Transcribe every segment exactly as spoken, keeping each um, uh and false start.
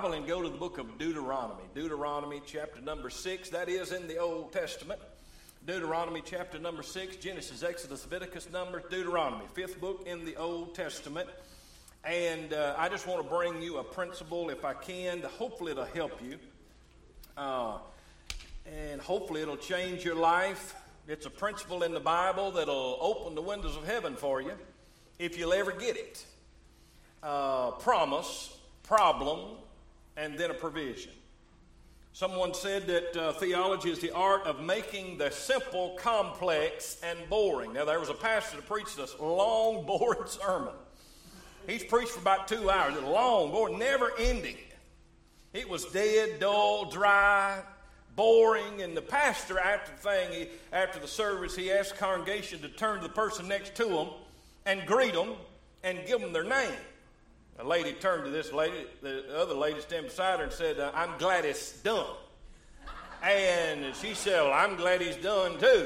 Bible and go to the book of Deuteronomy. Deuteronomy chapter number six, that is in the Old Testament. Deuteronomy chapter number six, Genesis, Exodus, Leviticus, Numbers, Deuteronomy, fifth book in the Old Testament. And uh, I just want to bring you a principle, if I can, to hopefully it'll help you. Uh, and hopefully it'll change your life. It's a principle in the Bible that'll open the windows of heaven for you, if you'll ever get it. Uh, promise, problem, and then a provision. Someone said that uh, theology is the art of making the simple complex and boring. Now, there was a pastor that preached this long, boring sermon. He's preached for about two hours. It's long, boring, never ending. It was dead, dull, dry, boring. And the pastor, after the thing, he, after the service, he asked the congregation to turn to the person next to him and greet them and give them their name. A lady turned to this lady, the other lady standing beside her and said, uh, I'm glad it's done. And she said, well, I'm glad he's done too.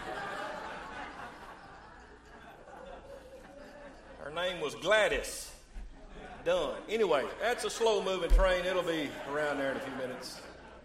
Her name was Gladys Dunn. Anyway, that's a slow-moving train. It'll be around there in a few minutes.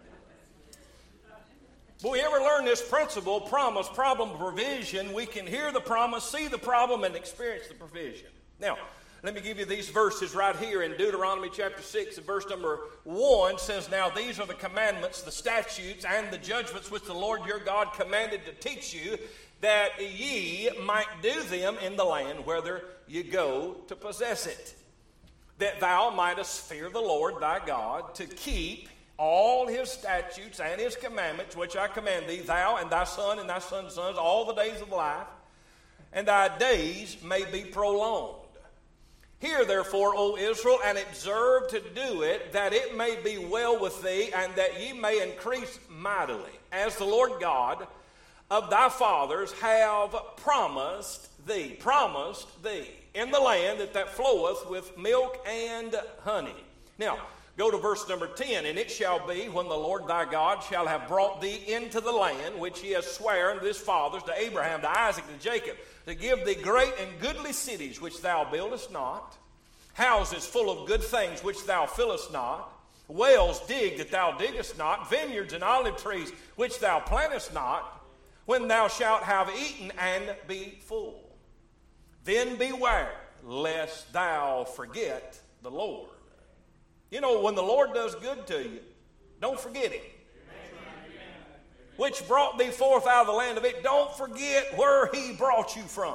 But we ever learn this principle, promise, problem, provision, we can hear the promise, see the problem, and experience the provision. Now, let me give you these verses right here in Deuteronomy chapter six, and verse number one says, Now these are the commandments, the statutes, and the judgments which the Lord your God commanded to teach you, that ye might do them in the land whither you go to possess it, that thou mightest fear the Lord thy God, to keep all his statutes and his commandments, which I command thee, thou and thy son and thy son's sons, all the days of life, and thy days may be prolonged. Hear therefore, O Israel, and observe to do it, that it may be well with thee, and that ye may increase mightily, as the Lord God of thy fathers have promised thee, promised thee, in the land that that floweth with milk and honey. Now, go to verse number ten. And it shall be, when the Lord thy God shall have brought thee into the land, which he has sworn to his fathers, to Abraham, to Isaac, and to Jacob, to give thee great and goodly cities, which thou buildest not, houses full of good things, which thou fillest not, wells dig that thou diggest not, vineyards and olive trees, which thou plantest not, when thou shalt have eaten and be full. Then beware, lest thou forget the Lord. You know, when the Lord does good to you, don't forget him. Which brought thee forth out of the land of it. Don't forget where he brought you from.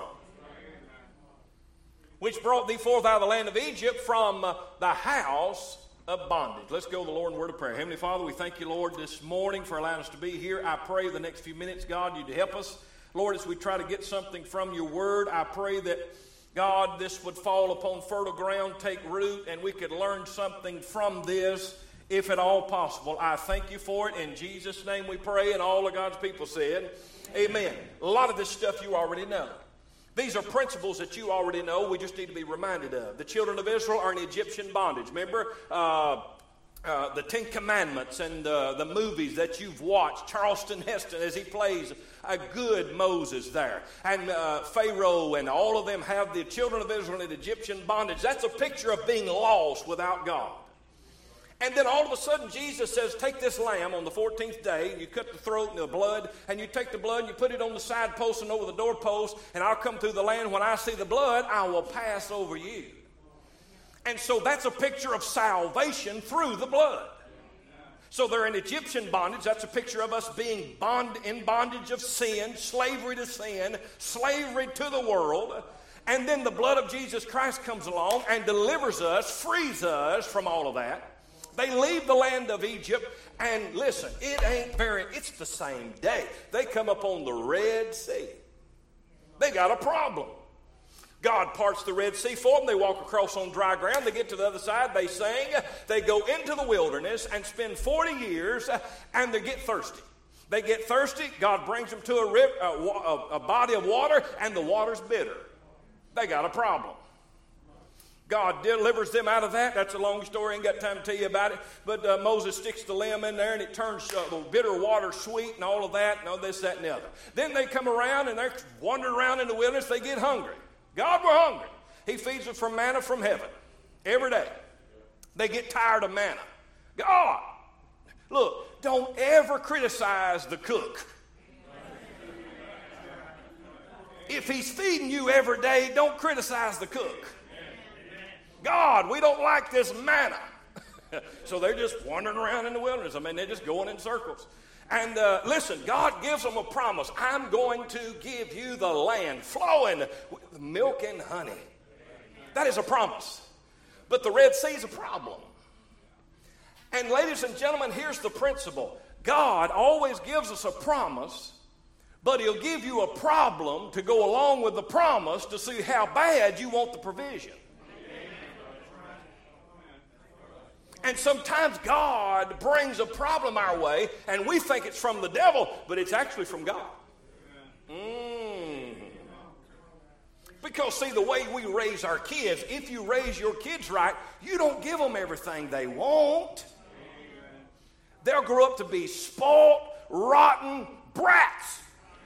Which brought thee forth out of the land of Egypt, from uh, the house of bondage. Let's go to the Lord in word of prayer. Heavenly Father, we thank you, Lord, this morning for allowing us to be here. I pray the next few minutes, God, you'd help us. Lord, as we try to get something from your word, I pray that, God, this would fall upon fertile ground, take root, and we could learn something from this, if at all possible. I thank you for it. In Jesus' name we pray, and all of God's people said, amen. A lot of this stuff you already know. These are principles that you already know. We just need to be reminded of. The children of Israel are in Egyptian bondage. Remember uh, uh, the Ten Commandments and uh, the movies that you've watched. Charleston Heston, as he plays a good Moses there. And uh, Pharaoh and all of them have the children of Israel in Egyptian bondage. That's a picture of being lost without God. And then all of a sudden Jesus says, take this lamb on the fourteenth day, and you cut the throat and the blood, and you take the blood and you put it on the side post and over the doorpost, and I'll come through the land. When I see the blood, I will pass over you. And so that's a picture of salvation through the blood. So they're in Egyptian bondage. That's a picture of us being bond, in bondage of sin, slavery to sin, slavery to the world. And then the blood of Jesus Christ comes along and delivers us, frees us from all of that. They leave the land of Egypt, and listen, it ain't very, it's the same day. They come up on the Red Sea. They got a problem. God parts the Red Sea for them. They walk across on dry ground. They get to the other side. They sing. They go into the wilderness and spend forty years, and they get thirsty. They get thirsty. God brings them to a, river, a, a body of water, and the water's bitter. They got a problem. God delivers them out of that. That's a long story. I ain't got time to tell you about it. But uh, Moses sticks the limb in there, and it turns uh, the bitter water sweet and all of that, and all this, that, and the other. Then they come around, and they're wandering around in the wilderness. They get hungry. God, we're hungry. He feeds them from manna from heaven every day. They get tired of manna. God, look, don't ever criticize the cook. If he's feeding you every day, don't criticize the cook. God, we don't like this manna. So they're just wandering around in the wilderness. I mean, they're just going in circles. And uh, listen, God gives them a promise. I'm going to give you the land flowing with milk and honey. That is a promise. But the Red Sea is a problem. And ladies and gentlemen, here's the principle. God always gives us a promise, but he'll give you a problem to go along with the promise to see how bad you want the provision. And sometimes God brings a problem our way, and we think it's from the devil, but it's actually from God. Mm. Because, see, the way we raise our kids, if you raise your kids right, you don't give them everything they want. They'll grow up to be spoiled, rotten brats.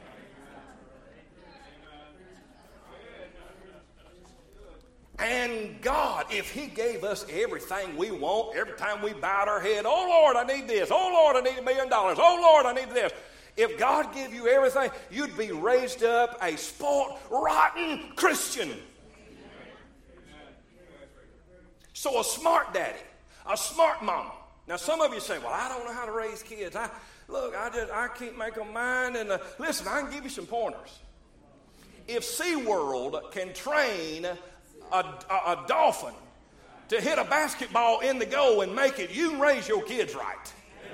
And God, if he gave us everything we want, every time we bowed our head, oh, Lord, I need this. Oh, Lord, I need a million dollars. Oh, Lord, I need this. If God gave you everything, you'd be raised up a spoiled, rotten Christian. So a smart daddy, a smart mama. Now, some of you say, well, I don't know how to raise kids. I Look, I just I can't make them mind. And uh, listen, I can give you some pointers. If SeaWorld can train a, a, a dolphin to hit a basketball in the goal and make it, you can raise your kids right.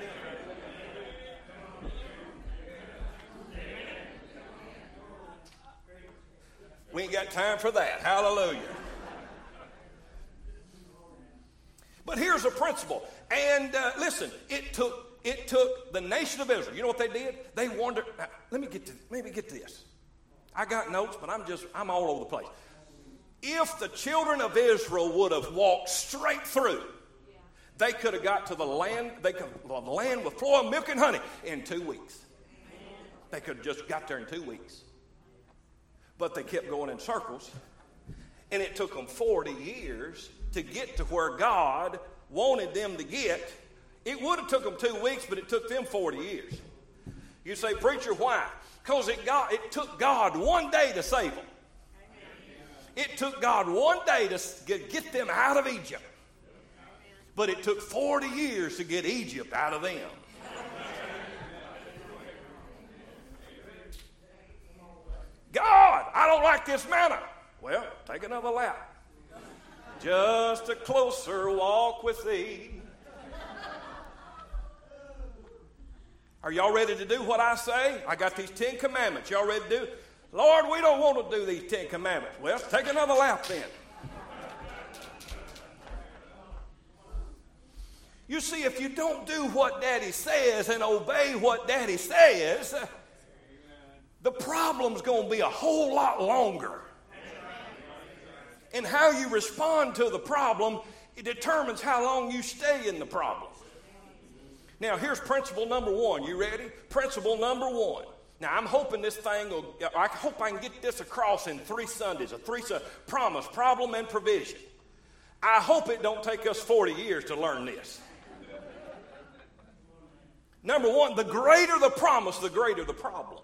We ain't got time for that. Hallelujah. But here's a principle. And uh, listen, it took it took the nation of Israel. You know what they did? They wandered. Now, let me get to maybe get to this. I got notes, but I'm just I'm all over the place. If the children of Israel would have walked straight through, they could have got to the land. They could well, the land with flowing milk and honey in two weeks. They could have just got there in two weeks. But they kept going in circles, and it took them forty years to get to where God wanted them to get. It would have took them two weeks, but it took them forty years. You say, preacher, why? Because it, got, it took God one day to save them. It took God one day to get, get them out of Egypt. But it took forty years to get Egypt out of them. God, I don't like this manna. Well, take another lap. Just a closer walk with thee. Are y'all ready to do what I say? I got these Ten Commandments. Y'all ready to do? Lord, we don't want to do these Ten Commandments. Well, take another lap then. You see, if you don't do what Daddy says and obey what Daddy says, the problem's going to be a whole lot longer. And how you respond to the problem, it determines how long you stay in the problem. Now, here's principle number one. You ready? Principle number one. Now, I'm hoping this thing will, I hope I can get this across in three Sundays, a three promise, problem, and provision. I hope it don't take us forty years to learn this. Number one, the greater the promise, the greater the problem.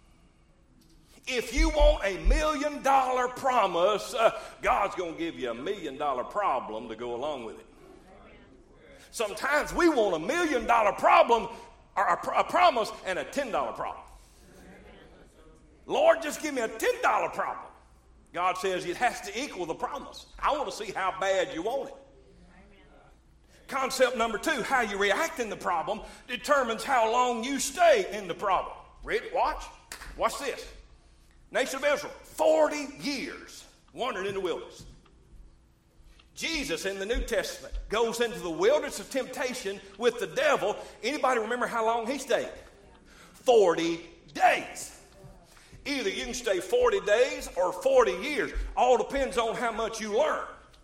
If you want a million dollar promise, uh, God's going to give you a million dollar problem to go along with it. Sometimes we want a million dollar problem, or a, a promise, and a ten dollar problem. Lord, just give me a ten dollar problem. God says it has to equal the promise. I want to see how bad you want it. Concept number two, how you react in the problem determines how long you stay in the problem. Ready? Watch. Watch this. Nation of Israel, forty years wandering in the wilderness. Jesus in the New Testament goes into the wilderness of temptation with the devil. Anybody remember how long he stayed? forty days. Either you can stay forty days or forty years. All depends on how much you learn.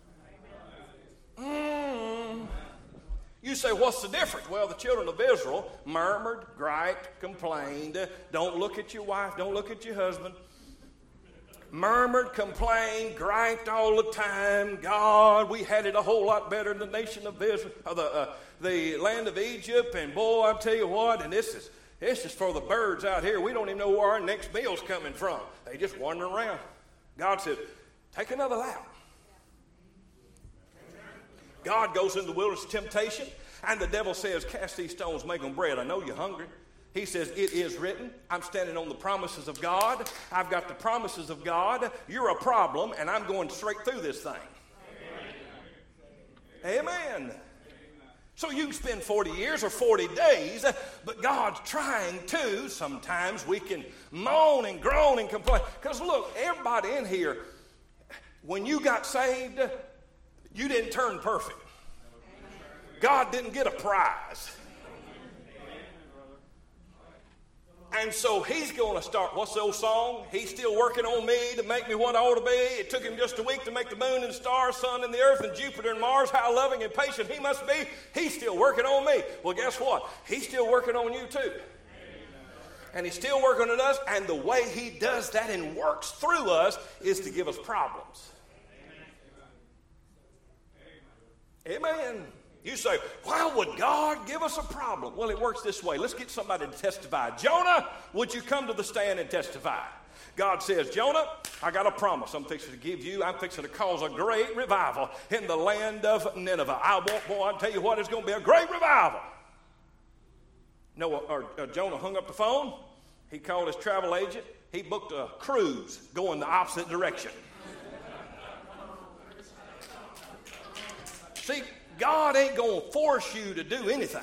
Mm. You say, what's the difference? Well, the children of Israel murmured, griped, complained. Don't look at your wife. Don't look at your husband. Murmured, complained, griped all the time. God, we had it a whole lot better than the nation of Israel, uh, the, uh, the land of Egypt. And boy, I tell you what, and this is this is for the birds out here. We don't even know where our next meal's coming from. They just wandering around. God said, take another lap. God goes into the wilderness of temptation, and the devil says, cast these stones, make them bread. I know you're hungry. He says, it is written. I'm standing on the promises of God. I've got the promises of God. You're a problem, and I'm going straight through this thing. Amen. Amen. So you can spend forty years or forty days, but God's trying to. Sometimes we can moan and groan and complain. Because look, everybody in here, when you got saved, you didn't turn perfect. God didn't get a prize. And so he's going to start, what's the old song? He's still working on me to make me what I ought to be. It took him just a week to make the moon and stars, sun and the earth and Jupiter and Mars. How loving and patient he must be. He's still working on me. Well, guess what? He's still working on you too. And he's still working on us. And the way he does that and works through us is to give us problems. Amen. You say, why would God give us a problem? Well, it works this way. Let's get somebody to testify. Jonah, would you come to the stand and testify? God says, Jonah, I got a promise I'm fixing to give you. I'm fixing to cause a great revival in the land of Nineveh. I want, boy, I'll tell you what, it's going to be a great revival. Noah, or, uh, Jonah hung up the phone. He called his travel agent. He booked a cruise going the opposite direction. See, God ain't going to force you to do anything.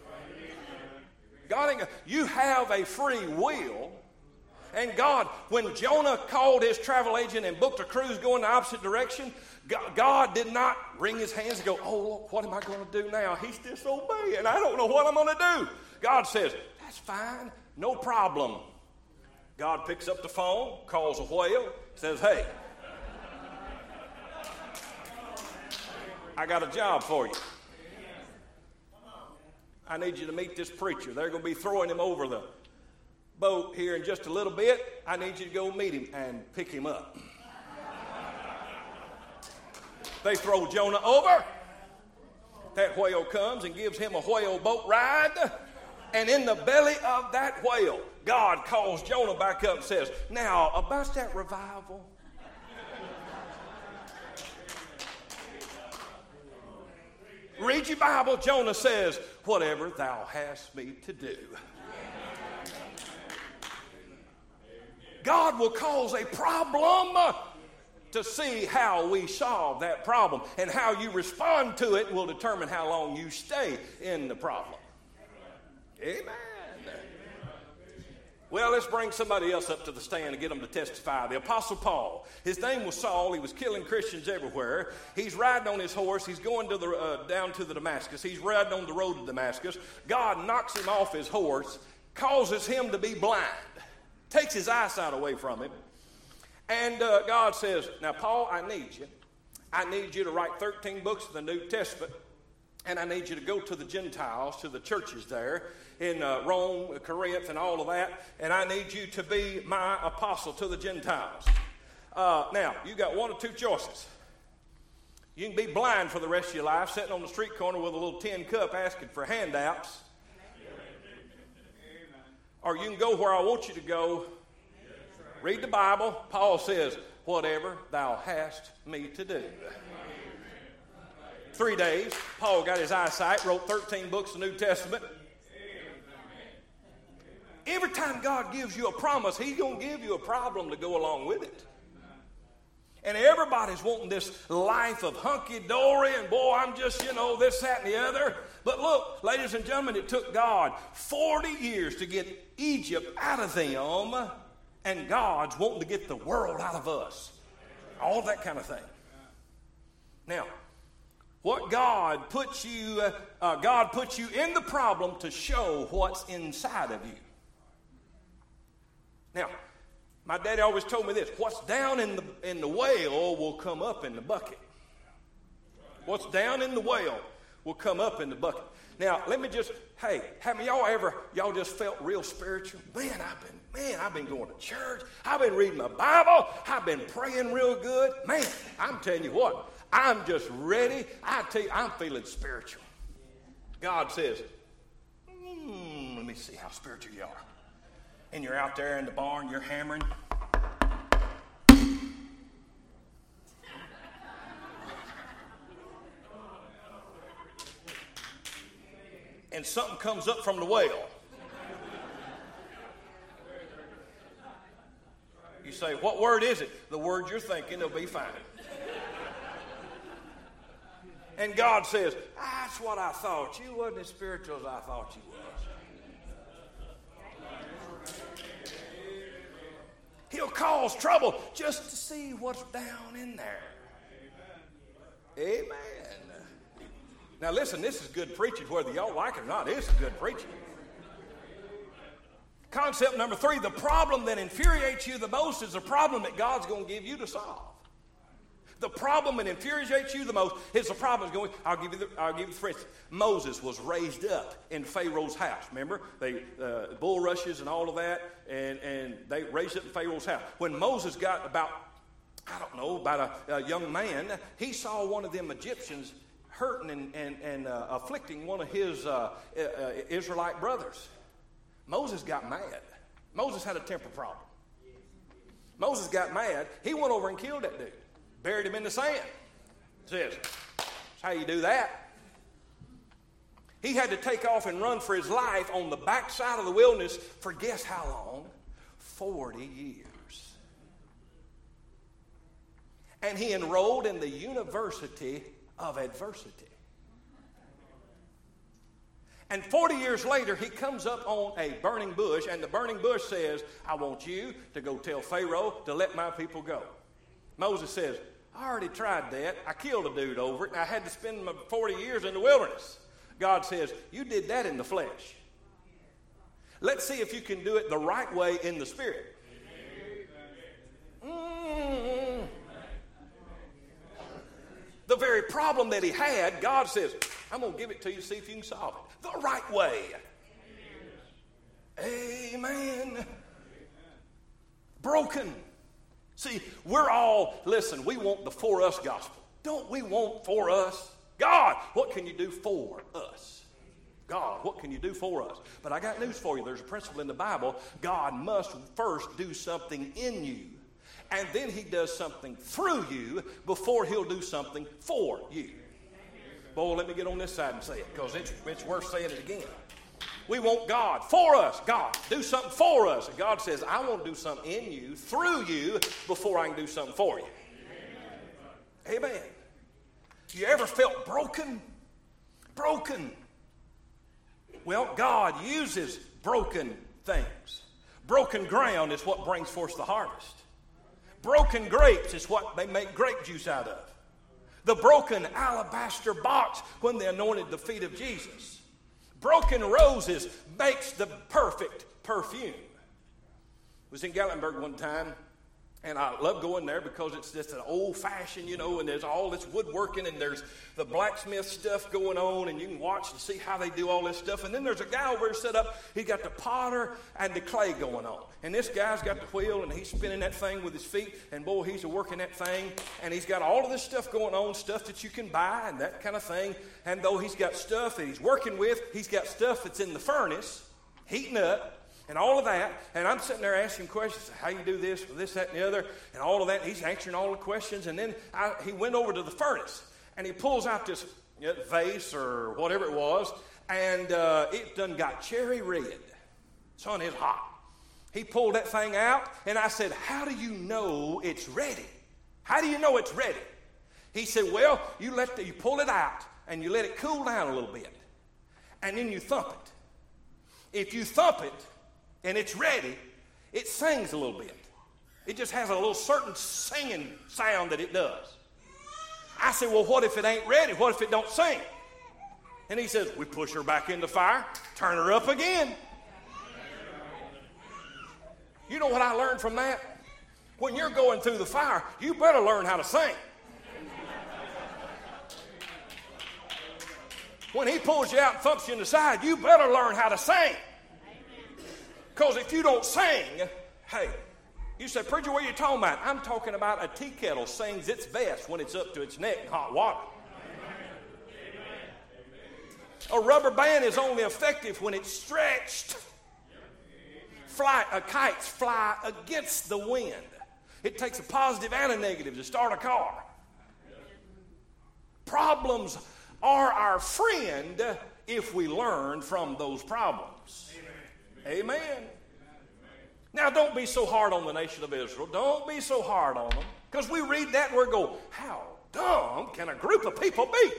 God ain't gonna, you have a free will. And God, when Jonah called his travel agent and booked a cruise going the opposite direction, God, God did not wring his hands and go, oh, what am I going to do now? He's disobeying. I don't know what I'm going to do. God says, that's fine. No problem. God picks up the phone, calls a whale, says, hey, I got a job for you. I need you to meet this preacher. They're going to be throwing him over the boat here in just a little bit. I need you to go meet him and pick him up. They throw Jonah over. That whale comes and gives him a whale boat ride. And in the belly of that whale, God calls Jonah back up and says, now, about that revival. Read your Bible. Jonah says, whatever thou hast me to do. God will cause a problem to see how we solve that problem. And how you respond to it will determine how long you stay in the problem. Amen. Well, let's bring somebody else up to the stand and get them to testify. The Apostle Paul. His name was Saul. He was killing Christians everywhere. He's riding on his horse. He's going to the, uh, down to the Damascus. He's riding on the road to Damascus. God knocks him off his horse, causes him to be blind, takes his eyesight away from him. And uh, God says, now, Paul, I need you. I need you to write thirteen books of the New Testament. And I need you to go to the Gentiles, to the churches there in uh, Rome, Corinth, and all of that. And I need you to be my apostle to the Gentiles. Uh, now, you got one or two choices. You can be blind for the rest of your life, sitting on the street corner with a little tin cup asking for handouts. Or you can go where I want you to go. Read the Bible. Paul says, whatever thou hast me to do. Three days, Paul got his eyesight, wrote thirteen books of the New Testament. Every time God gives you a promise, he's going to give you a problem to go along with it. And everybody's wanting this life of hunky-dory and, boy, I'm just, you know, this, that, and the other. But look, ladies and gentlemen, it took God forty years to get Egypt out of them, and God's wanting to get the world out of us. All that kind of thing. Now, what God puts you, uh, uh, God puts you in the problem to show what's inside of you. Now, my daddy always told me this: what's down in the in the well will come up in the bucket. What's down in the well will come up in the bucket. Now, let me just, hey, have y'all ever, y'all just felt real spiritual? Man, I've been, man, I've been going to church. I've been reading my Bible. I've been praying real good. Man, I'm telling you what, I'm just ready. I tell you, I'm feeling spiritual. God says, mm, let me see how spiritual you are. And you're out there in the barn, you're hammering. And something comes up from the well. You say, what word is it? The word you're thinking, it'll be fine. And God says, that's what I thought. You wasn't as spiritual as I thought you was. He'll cause trouble just to see what's down in there. Amen. Now listen, this is good preaching, whether y'all like it or not. This is good preaching. Concept number three, the problem that infuriates you the most is the problem that God's going to give you to solve. The problem that infuriates you the most is the problem. Going, I'll give you the, I'll give you the for instance. Moses was raised up in Pharaoh's house. Remember, they uh, bulrushes and all of that, and, and they raised up in Pharaoh's house. When Moses got about, I don't know, about a, a young man, he saw one of them Egyptians hurting and, and, and uh, afflicting one of his uh, uh, Israelite brothers. Moses got mad. Moses had a temper problem. Moses got mad. He went over and killed that dude. Buried him in the sand. Says, that's how you do that. He had to take off and run for his life on the backside of the wilderness for guess how long? forty years. And he enrolled in the University of Adversity. And forty years later, he comes up on a burning bush, and the burning bush says, I want you to go tell Pharaoh to let my people go. Moses says, I already tried that. I killed a dude over it, and I had to spend my forty years in the wilderness. God says, you did that in the flesh. Let's see if you can do it the right way in the spirit. Mm-hmm. The very problem that he had, God says, I'm going to give it to you, see if you can solve it. The right way. Amen. Broken. See, we're all, listen, we want the for us gospel. Don't we want for us? God, what can you do for us? God, what can you do for us? But I got news for you. There's a principle in the Bible. God must first do something in you. And then he does something through you before he'll do something for you. Boy, let me get on this side and say it, because it's, it's worth saying it again. We want God for us. God, do something for us. And God says, I want to do something in you, through you, before I can do something for you. Amen. Amen. You ever felt broken? Broken. Well, God uses broken things. Broken ground is what brings forth the harvest. Broken grapes is what they make grape juice out of. The broken alabaster box when they anointed the feet of Jesus. Broken roses makes the perfect perfume. I was in Gatlinburg one time, and I love going there because it's just an old-fashioned, you know, and there's all this woodworking, and there's the blacksmith stuff going on, and you can watch and see how they do all this stuff. And then there's a guy over there set up. He got the potter and the clay going on. And this guy's got the wheel, and he's spinning that thing with his feet, and boy, he's working that thing. And he's got all of this stuff going on, stuff that you can buy and that kind of thing. And though he's got stuff that he's working with, he's got stuff that's in the furnace, heating up, and all of that. And I'm sitting there asking questions, how you do this, this, that, and the other, and all of that. And he's answering all the questions. And then I, he went over to the furnace, and he pulls out this you know, vase or whatever it was, and uh, it done got cherry red. Son, it's hot. He pulled that thing out, and I said, how do you know it's ready? How do you know it's ready? He said, well, you let the, you pull it out, and you let it cool down a little bit, and then you thump it. If you thump it, and it's ready, it sings a little bit. It just has a little certain singing sound that it does. I said, well, what if it ain't ready? What if it don't sing? And he says, we push her back in the fire, turn her up again. You know what I learned from that? When you're going through the fire, you better learn how to sing. When he pulls you out and thumps you in the side, you better learn how to sing. Because if you don't sing, hey, you say, preacher, what are you talking about? I'm talking about a tea kettle sings its best when it's up to its neck in hot water. A rubber band is only effective when it's stretched. Fly, uh, kites fly against the wind. It takes a positive and a negative to start a car. Problems are our friend if we learn from those problems. Amen. Amen. Now, don't be so hard on the nation of Israel. Don't be so hard on them. Because we read that and we go, how dumb can a group of people be?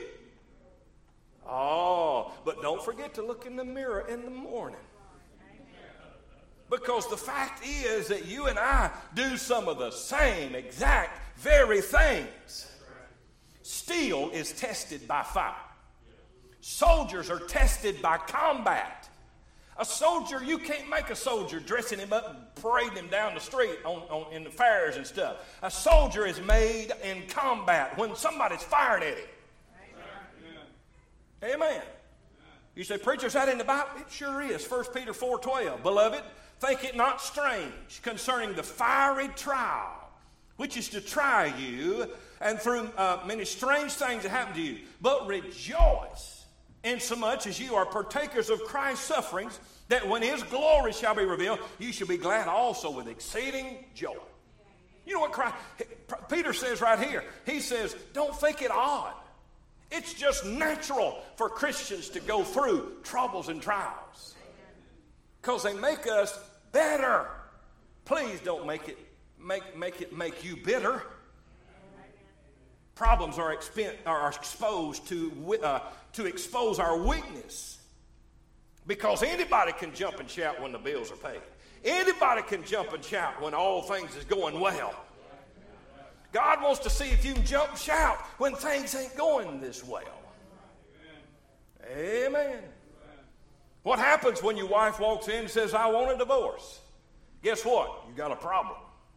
Oh, but don't forget to look in the mirror in the morning. Because the fact is that you and I do some of the same exact very things. Steel is tested by fire. Soldiers are tested by combat. A soldier, you can't make a soldier dressing him up and parading him down the street on, on, in the fairs and stuff. A soldier is made in combat when somebody's firing at him. Amen. Amen. You say, preacher, is that in the Bible? It sure is. First Peter four twelve. Beloved, think it not strange concerning the fiery trial, which is to try you, and through uh, many strange things that happen to you. But rejoice, insomuch as you are partakers of Christ's sufferings, that when his glory shall be revealed, you shall be glad also with exceeding joy. You know what Christ, Peter says right here? He says, don't think it odd. It's just natural for Christians to go through troubles and trials. Because they make us better. Please don't make it make, make it make you bitter. Problems are, expen- are exposed to, uh, to expose our weakness. Because anybody can jump and shout when the bills are paid. Anybody can jump and shout when all things is going well. God wants to see if you can jump and shout when things ain't going this well. Amen. Amen. What happens when your wife walks in and says, I want a divorce? Guess what? You got a problem.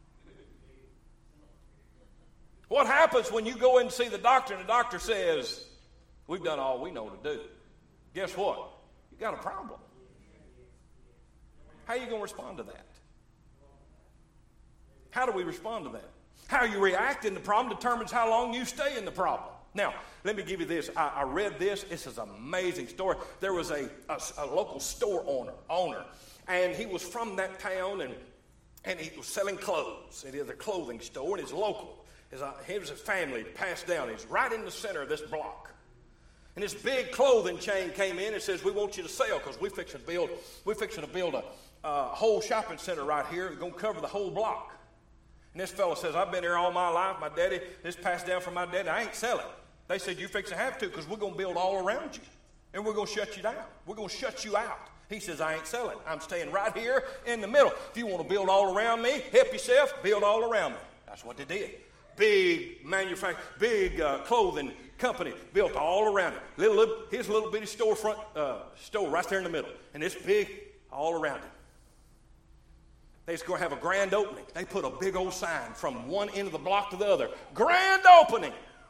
What happens when you go in to see the doctor and the doctor says, we've done all we know to do? Guess what? You got a problem. How are you going to respond to that? How do we respond to that? How you react in the problem determines how long you stay in the problem. Now, let me give you this. I, I read this. This is an amazing story. There was a, a, a local store owner, owner, and he was from that town, and, and he was selling clothes. It is a clothing store, and it's local. His, uh, his family passed down. He's right in the center of this block. And this big clothing chain came in and says, we want you to sell because we're fixing to build, we're fixing to build a uh, whole shopping center right here. We're going to cover the whole block. And this fellow says, I've been here all my life. My daddy, this passed down from my daddy. I ain't selling. They said, you fix to have to because we're going to build all around you. And we're going to shut you down. We're going to shut you out. He says, I ain't selling. I'm staying right here in the middle. If you want to build all around me, help yourself, build all around me. That's what they did. Big manufacturer, big uh, clothing company built all around it. Little, little, his little bitty storefront uh, store right there in the middle. And this big all around it. They was going to have a grand opening. They put a big old sign from one end of the block to the other. Grand opening.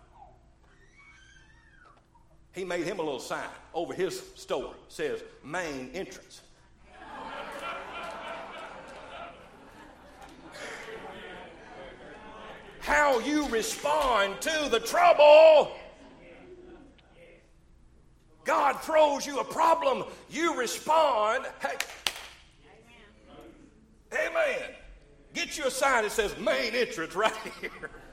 He made him a little sign over his store. It says, main entrance. How you respond to the trouble. God throws you a problem. You respond. Hey. Amen. Get you a sign that says main entrance right here.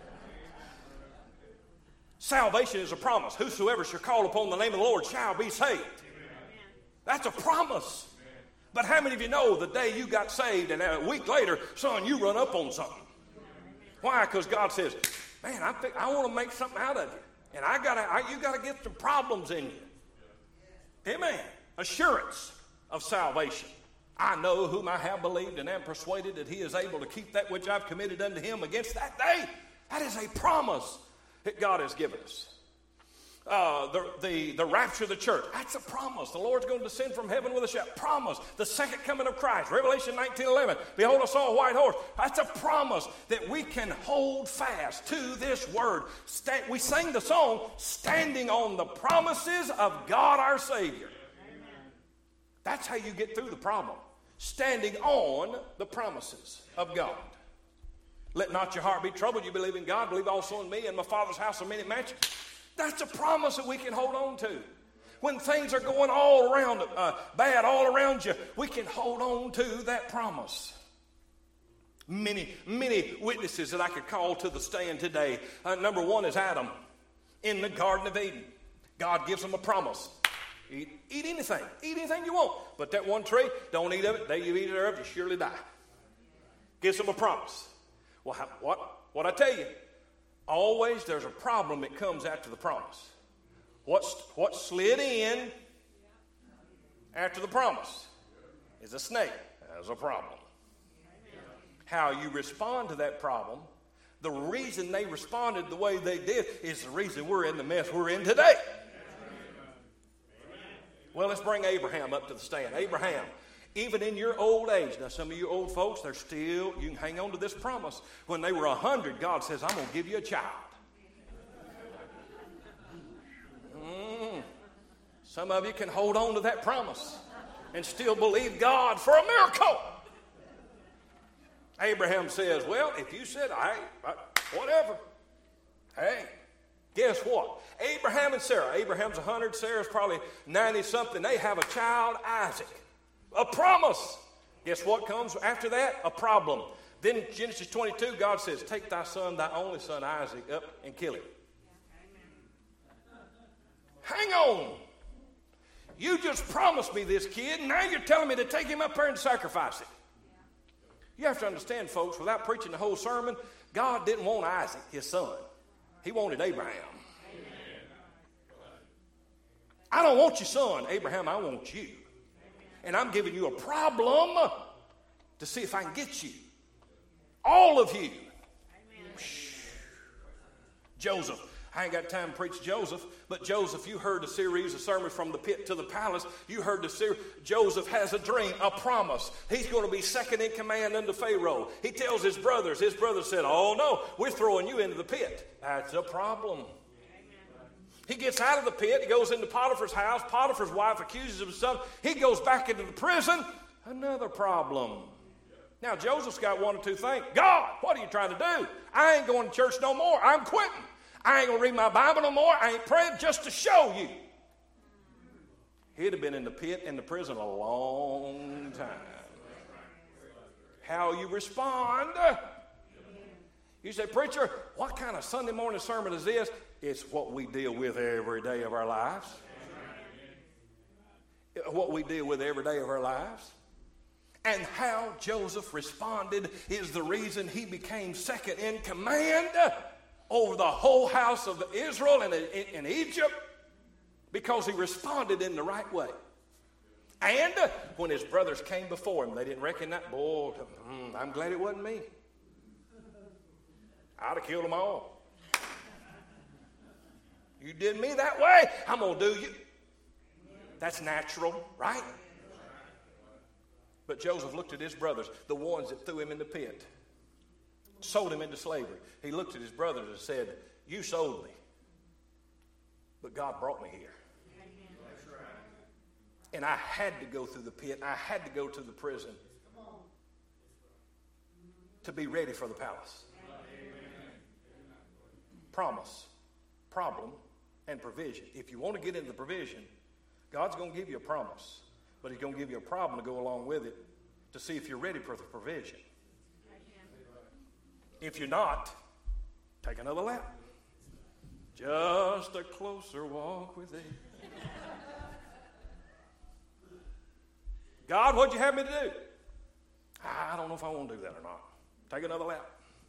Salvation is a promise. Whosoever shall call upon the name of the Lord shall be saved. Amen. That's a promise. Amen. But how many of you know the day you got saved and a week later, son, you run up on something? Why? Because God says, man, I think I want to make something out of you. And I gotta, I, you got to get some problems in you. Amen. Assurance of salvation. I know whom I have believed and am persuaded that he is able to keep that which I've committed unto him against that day. That is a promise that God has given us. Uh, the, the, the rapture of the church. That's a promise. The Lord's going to descend from heaven with a shout. Promise. The second coming of Christ. Revelation nineteen eleven. Behold, I saw a white horse. That's a promise that we can hold fast to this word. Stand, we sang the song, standing on the promises of God our Savior. Amen. That's how you get through the problem. Standing on the promises of God. Let not your heart be troubled. You believe in God. Believe also in me. In my Father's house are many mansions. That's a promise that we can hold on to. When things are going all around, uh, bad all around you, we can hold on to that promise. Many, many witnesses that I could call to the stand today. Uh, number one is Adam in the Garden of Eden. God gives him a promise. Eat, eat anything. Eat anything you want. But that one tree, don't eat of it. The day you eat it of, you surely die. Gives him a promise. Well, how, what? What I tell you? Always there's a problem that comes after the promise. What's, what slid in after the promise is a snake. That's a problem. How you respond to that problem, the reason they responded the way they did is the reason we're in the mess we're in today. Well, let's bring Abraham up to the stand. Abraham, even in your old age, now some of you old folks, they're still, you can hang on to this promise. When they were a hundred, God says, I'm going to give you a child. Mm. Some of you can hold on to that promise and still believe God for a miracle. Abraham says, well, if you said, I, I whatever. Hey, guess what? Abraham and Sarah, Abraham's a hundred, Sarah's probably ninety-something. They have a child, Isaac. A promise. Guess what comes after that? A problem. Then Genesis twenty-two, God says, take thy son, thy only son, Isaac, up and kill him. Hang on. You just promised me this kid, and now you're telling me to take him up there and sacrifice it. You have to understand, folks, without preaching the whole sermon, God didn't want Isaac, his son. He wanted Abraham. I don't want your son, Abraham, I want you. And I'm giving you a problem to see if I can get you. All of you. Amen. Joseph. I ain't got time to preach Joseph, but Joseph, you heard the series of sermons from the pit to the palace. You heard the series. Joseph has a dream, a promise. He's going to be second in command under Pharaoh. He tells his brothers. His brothers said, oh, no, we're throwing you into the pit. That's a problem. He gets out of the pit. He goes into Potiphar's house. Potiphar's wife accuses him of something. He goes back into the prison. Another problem. Now, Joseph's got one or two things. God, what are you trying to do? I ain't going to church no more. I'm quitting. I ain't going to read my Bible no more. I ain't praying just to show you. He'd have been in the pit, in the prison a long time. How you respond. You say, preacher, what kind of Sunday morning sermon is this? It's what we deal with every day of our lives. What we deal with every day of our lives. And how Joseph responded is the reason he became second in command over the whole house of Israel and in Egypt, because he responded in the right way. And when his brothers came before him, they didn't reckon that. Boy, I'm glad it wasn't me. I'd have killed them all. You did me that way, I'm going to do you. That's natural, right? But Joseph looked at his brothers, the ones that threw him in the pit, sold him into slavery. He looked at his brothers and said, you sold me, but God brought me here. And I had to go through the pit. I had to go to the prison to be ready for the palace. Promise, problem, and provision. If you want to get into the provision, God's going to give you a promise, but he's going to give you a problem to go along with it to see if you're ready for the provision. If you're not, take another lap. Just a closer walk with thee. God, what'd you have me to do? I don't know if I want to do that or not. Take another lap.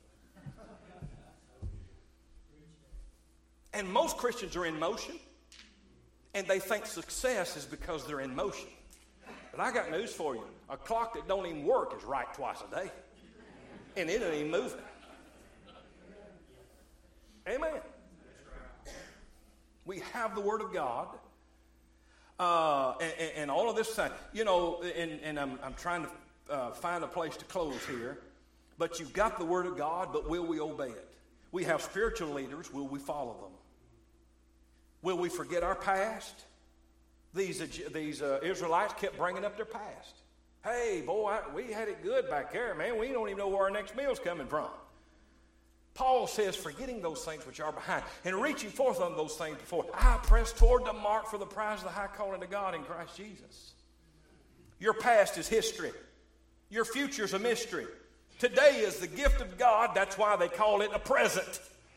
And most Christians are in motion, and they think success is because they're in motion. But I got news for you. A clock that don't even work is right twice a day. And it ain't even moving. Amen. We have the Word of God. Uh, and, and all of this thing. You know, and, and I'm, I'm trying to uh, find a place to close here. But you've got the Word of God, but will we obey it? We have spiritual leaders. Will we follow them? Will we forget our past? These, these uh, Israelites kept bringing up their past. Hey, boy, I, we had it good back there, man. We don't even know where our next meal's coming from. Paul says, forgetting those things which are behind and reaching forth on those things before, I press toward the mark for the prize of the high calling of God in Christ Jesus. Your past is history. Your future's a mystery. Today is the gift of God. That's why they call it a present.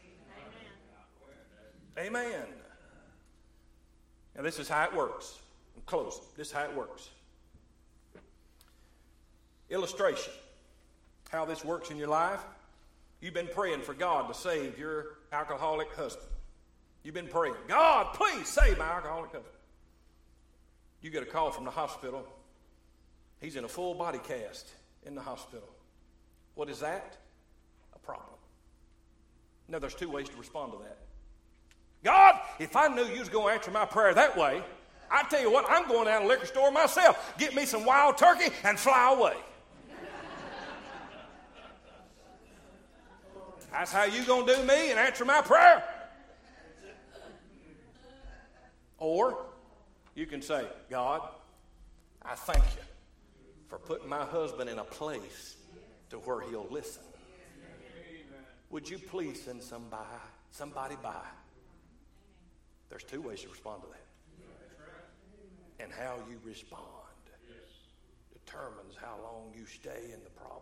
Amen. Amen. Now, this is how it works. I'm closing. This is how it works. Illustration. How this works in your life. You've been praying for God to save your alcoholic husband. You've been praying, God, please save my alcoholic husband. You get a call from the hospital. He's in a full body cast in the hospital. What is that? A problem. Now, there's two ways to respond to that. God, if I knew you was going to answer my prayer that way, I tell you what, I'm going down to the liquor store myself. Get me some wild turkey and fly away. That's how you going to do me and answer my prayer? Or you can say, God, I thank you for putting my husband in a place to where he'll listen. Would you please send somebody, somebody by? There's two ways to respond to that. And how you respond determines how long you stay in the problem.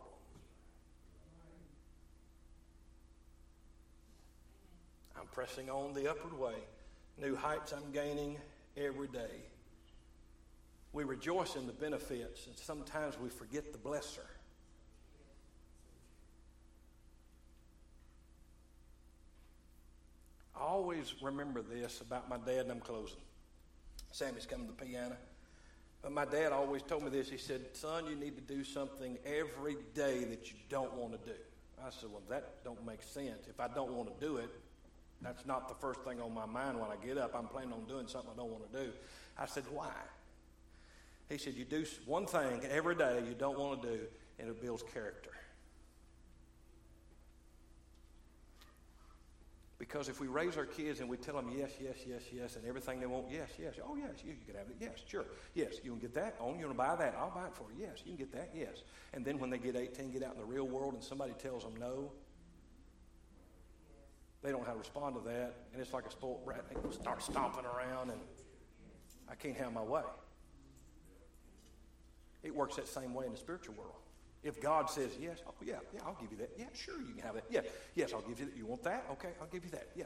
I'm pressing on the upward way. New heights I'm gaining every day. We rejoice in the benefits, and sometimes we forget the blesser. I always remember this about my dad, and I'm closing. Sammy's coming to the piano. But my dad always told me this. He said, son, you need to do something every day that you don't want to do. I said, well, that don't make sense. If I don't want to do it, that's not the first thing on my mind when I get up. I'm planning on doing something I don't want to do. I said, why? He said, you do one thing every day you don't want to do, and it builds character. Because if we raise our kids and we tell them yes, yes, yes, yes, and everything they want, yes, yes, oh, yes, you, you can have it, yes, sure, yes, you can get that, oh, you want to buy that, I'll buy it for you, yes, you can get that, yes. And then when they get eighteen, get out in the real world and somebody tells them no, they don't know how to respond to that, and it's like a spoiled brat. They start stomping around, and I can't have my way. It works that same way in the spiritual world. If God says, yes, oh, yeah, yeah, I'll give you that. Yeah, sure, you can have that. Yeah, yes, I'll give you that. You want that? Okay, I'll give you that. Yeah.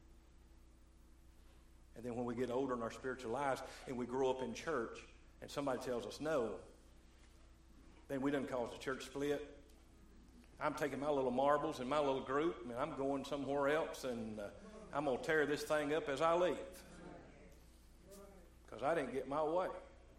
And then when we get older in our spiritual lives and we grow up in church and somebody tells us no, then we done cause the church split. I'm taking my little marbles and my little group, and I'm going somewhere else, and uh, I'm going to tear this thing up as I leave. Because I didn't get my way.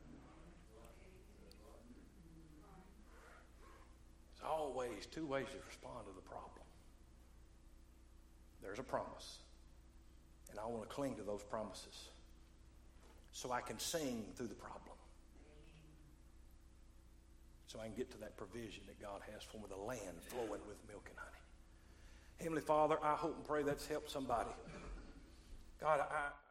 There's always two ways to respond to the problem. There's a promise, and I want to cling to those promises so I can sing through the problem. So I can get to that provision that God has for me, the land flowing with milk and honey. Heavenly Father, I hope and pray that's helped somebody. God, I...